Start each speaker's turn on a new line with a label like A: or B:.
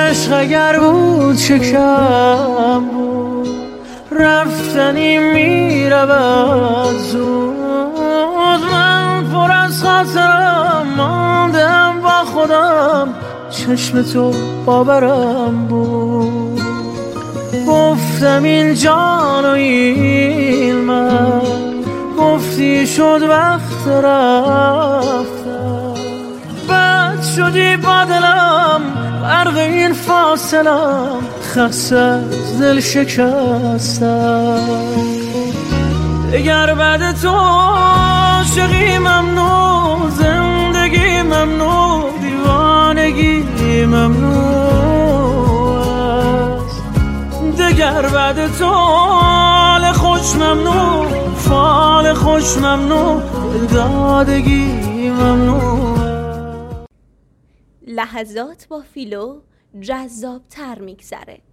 A: عشق اگر بود شکم بود، رفتنی میرود زود. من پر از خاطرم ماندم با خودم، چشم تو باورم بود. گفتم این جان و این من، گفتی شد وقت رفتم. بد شدی با دلم غرق این فاصلم، خسته از دل شکستم. دگر بعد تو عاشقی ممنوع، زندگی ممنوع، دیوانگی ممنوع است. دگر بعد تو حال خوش ممنوع، فال خوش ممنوع، دادگی ممنوع.
B: لحظات با فیلو جذاب تر میگذره.